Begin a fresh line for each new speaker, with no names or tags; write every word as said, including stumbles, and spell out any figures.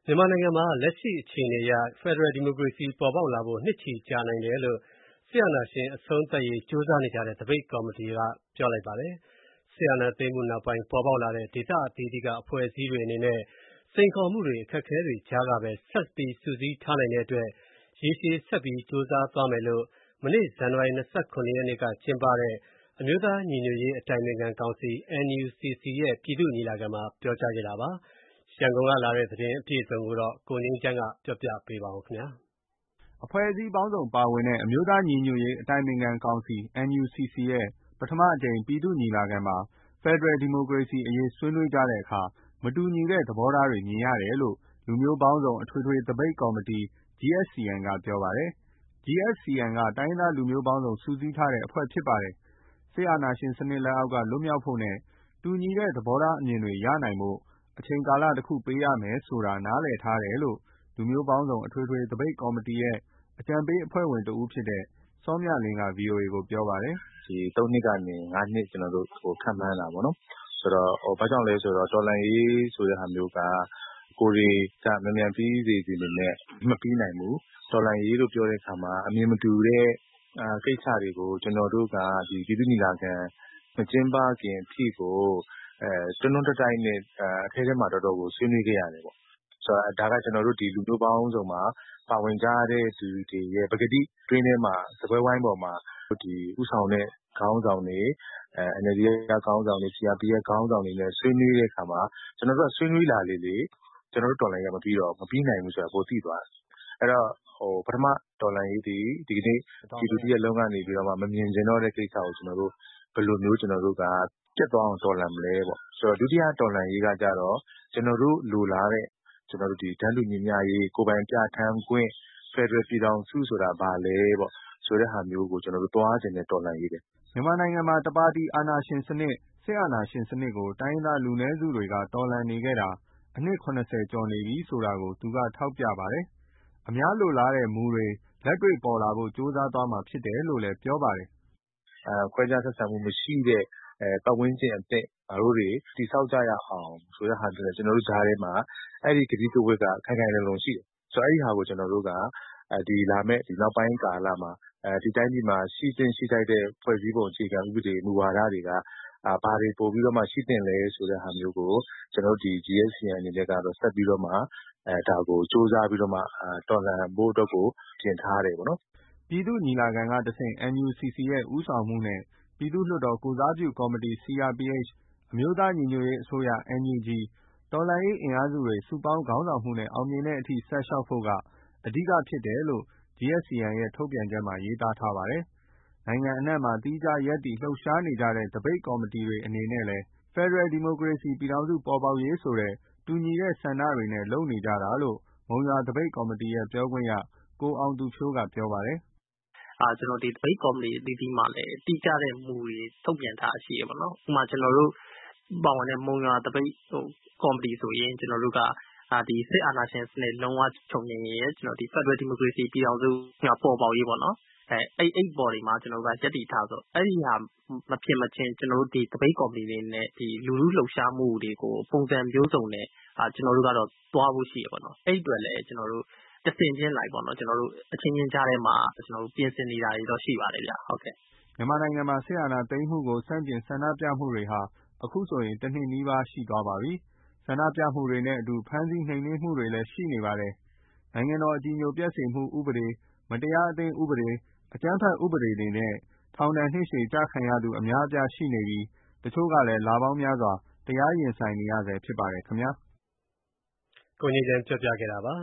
မြန်မာနိုင်ငံမှာလက်ရှိအခြေအနေအရဖက်ဒရယ်ဒီမိုကရေစီပေါ်ပေါက်လာဖို့နှစ်ချီကြာနိုင်တယ်လို့စစ်အာဏာရှင်အဆုံးသတ်ရေးကြိုးစားနေကြတဲ့သပိတ်ကော်မတီကပြောလိုက်ပါတယ်။စစ်အာဏာသိမ်းမှုနောက်ပိုင်းပေါ်ပေါက်လာတဲ့ဒေသအသီးသီးကအဖွဲ့အစည်းတွေအနေနဲ့စိန်ခေါ်မှုတွေအခက်အခဲတွေကြားကပဲဆက်ပြီးစုစည်းထားနိုင်တဲ့အတွက်ရေရှည်ဆက်ပြီးကြိုးစားသွားမယ်လို့မနေ့ဇန်နဝါရီလ ၂၇ ရက်နေ့ကကျင်းပတဲ့အမျိုးသားညီညွတ်ရေးအတိုင်ပင်ခံကောင်စီ အန် ယူ စီ စီ ရဲ့ပြည်သူ့ညီလာခံမှာပြောကြားခဲ့တာပါ။ရန်ကုန်ကလာတဲ့သတင်းအပြည့်အစုံကိုတော့ကိုငြိမ်းချမ်းကပြောပြပေးပါဦးခင်ဗျာ
။အဖွဲ့အစည်းပေါင်းစုံပါဝင်တဲ့အမျိုးသားညီညွတ်ရေးအတိုင်ပင်ခံကောင်စီ အန် ယူ စီ စီ ရဲ့ပထမအကြိမ်ပြည်သူ့ညီလာခံမှာဖက်ဒရယ်ဒီမိုကရေစီအရေးဆွေးနွေးကြတဲ့အခါမတူညီတဲ့သဘောထားတွေမြင်ရတယ်လို့လူမျိုးပေါင်းစုံအထွေထွေသပိတ်ကော်မတီ ဂျီ အက်ဖ် စီ အန် ကပြောပါတယ်။ ဂျီ အက်ဖ် စီ အန် ကတိုင်းရင်းသားလူမျိုးပေါင်းစုံစုစည်းထားတဲ့အဖွဲ့ဖြစ်ပါတယ်။စစ်အာဏာရှင်စနစ်လက်အောက်ကလွတ်မြောက်ဖို့နဲ့တူညီတဲ့သဘောထားအမြင်တွေရနိုင်ဖို့အချိန်ကာလတခုပေးရမယ်ဆိုတာနားလည်ထားတယ်လို့လူမျိုးပေါင်းစုံအထွေထွေသပိတ်ကော်မတီရဲ့အကြံပေးအဖွဲ့ဝင်တဦးဖြစ်တဲ့စောမြလင်းက ဗွီအိုအေကိုပြောပါတယ်
။ဒီသုံးနှစ်ကနေငါးနှစ်ကျွန်တော်တို့ဟိုခန့်မှန်းတာပေါ့နော်ဆိုတော့ဟိုဘာကြောင့်လဲဆိုတော့တော်လှန်ရေးဆိုတဲ့ဟာမျိုးကကိုရီကမမြန်ပြီးစီစီနဲ့မပြီးနိုင်ဘူးတော်လှန်ရေးလို့ပြောတဲ့အခါမှာအမြင်မတူတဲ့အာကိစ္စတွေကိုကျွန်တော်တို့ကဒီပြည်သူ့ညီလာခံမကျင်းပခင်အထိကိုအဲတွန်းတွန်းတိုက်တိုက်နဲ့အထဲထဲမှာတော်တော်ကိုဆွေးနွေးခဲ့ရတယ်ပေါ့ဆိုတော့ဒါကကျွန်တော်တို့ဒီလူမျိုးပေါင်းစုံမှာပါဝင်ကြတဲ့သူတွေရဲ့ပကတိတွင်းထဲမှာစပွဲဝိုင်းပေါ်မှာဒီဥဆောင်တဲ့ခေါင်းဆောင်တွေအဲ အန် အယ်လ် ဒီ ကခေါင်းဆောင်တွေ စီ အာร์ ပီ အက်ဖ် ခေါင်းဆောင်တွေနဲ့ဆွေးနွေးတဲ့အခါမှာကျွန်တော်တို့ကဆွေးနွေးလာလေလေကျွန်တော်တို့တော်လှန်ရေးမပြီးတော့မပြီးနိုင်ဘူးဆိုတာကိုသိသွားတယ်အဲ့တော့ဟိုပထမတော်လှန်ရေးဒီဒီကနေ့ဒီလူကြီးရဲ့လုံးကနေပြီးတော့မှမမြင်ကျင်တော့တဲ့ကိစ္စကိုကျွန်တော်တို့ဘယ်လိုမျိုးကျွန်တော်တို့ကပြတ်သွားအောင်တော်လှန်မလဲပေါ့ဆိုတော့ဒုတိယတော်လှန်ရေးကကြတော့ကျွန်တော်တို့လိုလားတဲ့ကျွန်တော်တို့ဒီတန်းတူညီမျှရေးကိုယ်ပိုင်ပြဋ္ဌာန်းခွင့်ဖက်ဒရယ်ပြည်ထောင်စုဆိုတာဘာလဲပေါ့ဆိုတဲ့ဟာမျိုးကိုကျွန်တော်တို့တွားခြင်းနဲ့တော်လှန်ရေးတယ်
မြန်မာနိုင်ငံမှာတပါတီအာဏာရှင်စနစ်စစ်အာဏာရှင်စနစ်ကိုတိုင်းရင်းသားလူနည်းစုတွေကတော်လှန်နေခဲ့တာအနှစ်၇၀ကျော်နေပြီဆိုတာကိုသူကထောက်ပြပါတယ်။အများလိုလားတဲ့မူတွေလက်တွေ့ပေါ်လာဖို့ကြိုးစားသွားမှာဖြစ်တယ်လို့လည်းပြောပါတယ်
။အဲခွဲခြားဆက်ဆံမှုမရှိတဲ့အဲပတ်ဝန်းကျင်အသစ်ငါတို့တွေတိဆောက်ကြရအောင်ဆိုတဲ့ဟာတွေကျွန်တော်တို့ကြားထဲမှာအဲ့ဒီကတိကဝတ်ကခိုင်ခိုင်လုံလုံရှိတယ်ဆိုတော့အဲ့ဒီဟာကိုကျွန်တော်တို့ကအဲဒီလာမဲ့ဒီနောက်ပိုင်းကာလမှာအဲဒီတိုင်းပြည်မှာရှိတင်ရှိထိုက်တဲ့ဖွဲ့စည်းပုံအခြေခံဥပဒေမူဝါဒတွေကအာဘာတွေပို့ပြီးတော့မှရှိတင်လဲဆိုတဲ့ဟာမျိုးကိုကျွန်တော်တို့ဒီ ဂျီ အက်ဖ် စီ အန် အနေနဲ့ကတော့ဆက်ပြီးတော့မှအဲဒါကိုစူးစမ်းပြီးတော့မှတော်လှန်ဖို့အတွက်ကိုပြင်ထားတယ်ပေါ့နော်
ပြည်သူ့ညီလာခံကတဆင့် အန် ယူ စီ စီ ရဲ့ဦးဆောင်မှုနဲ့ပြည်သူ့လွှတ်တော်ကိုယ်စားပြုကော်မတီ စီ အာร์ ပီ အိတ်ချ် အမျိုးသားညီညွတ်ရေးအစိုးရ အန် ယူ ဂျီ တော်လှန်ရေးအင်အားစုတွေစုပေါင်းခေါင်းဆောင်မှုနဲ့အောင်မြင်တဲ့အထိဆက်လျှောက်ဖို့ကအဓိကဖြစ်တယ်လို့ ဂျီ အက်ဖ် စီ အန် ရဲ့ထုတ်ပြန်ချက်မှာရေးသားထားပါတယ်။နိုင်ငံအနှံ့မှာသီးခြားရပ်တည်လှုပ်ရှားနေကြတဲ့သပိတ်ကော်မတီတွေအနေနဲ့လည်းဖက်ဒရယ်ဒီမိုကရေစီပြည်ထောင်စုပေါ်ပေါက်ရေးဆိုတဲ့တူညီတဲ့ဆန္ဒတွေနဲ့လုပ်နေကြတာလို့မုံရွာသပိတ်ကော်မတီရဲ့ပြောခွင့်ရကိုအောင်သူဖြိုးကပြောပါတယ်
။အာကျွန်တော်ဒီသပိတ်ကော်မတီအသီးသီးမှာလည်းတိကျတဲ့မူတွေထုတ်ပြန်ထားရှိရပါတော့။ဥပမာကျွန်တော်တို့ပါဝင်တဲ့မုံရွာသပိတ်ဟိုကော်မတီဆိုရင်ကျွန်တော်တို့ကအာဒီစစ်အာဏာရှင်စနစ်လုံးဝချုပ်ငြိမ်းရေးကျွန်တော်ဒီဖက်ဒရယ်ဒီမိုကရေစီပြည်ထောင်စုပေါ်ပေါက်ရေးပေါ့နော်အဲအဲ့အဲ့ပေါ်ဒီမှာကျွန်တော်တို့ကရက်တည်ထားဆိုအဲ့ဒီဟာမဖြစ်မချင်းကျွန်တော်တို့ဒီသပိတ်ကော်မတီတွေနဲ့ဒီလူလူလှုပ်ရှားမှုတွေကိုပုံစံမျိုးစုံနဲ့အာကျွန်တော်တို့ကတော့တွားဖို့ရှိရပါတော့အဲ့အတွက်လည်းကျွန်တော်တို့တဆင်ချင်းလိုက်ပေါ့နော်ကျွန်တော်တို့အချင်းချင်းကြားထဲမှာကျွန်တော်တို့ပြင်ဆင်နေတာတွေတော့ရှိပါတယ်ဗျဟုတ်ကဲ့
မြန်မာနိုင်ငံမှာစစ်အာဏာသိမ်းမှုကိုစန့်ကျင်ဆန္ဒပြမှုတွေဟာအခုဆိုရင်တစ်နှစ်နီးပါးရှိသွားပါပြီဆန္ဒပြမှုတွေနဲ့အတူဖမ်းဆီးနှိမ်နင်းမှုတွေလည်းရှိနေပါတယ်နိုင်ငံတော်အကြည်ညိုပျက်စေမှုဥပဒေမတရားအသင်းဥပဒေအကြမ်းဖက်ဥပဒေတွေနဲ့ထောင်ဒဏ်နှစ်ရှည်ကျခံရသူအများအပြားရှိနေပြီးတချို့ကလည်းလပေါင်းများစွာတရားရင်ဆိုင်နေရဆဲဖြစ်ပါတယ်ခင်ဗျာ
ကိုငြိမ်းချမ်းပြောပြခဲ့တာပါ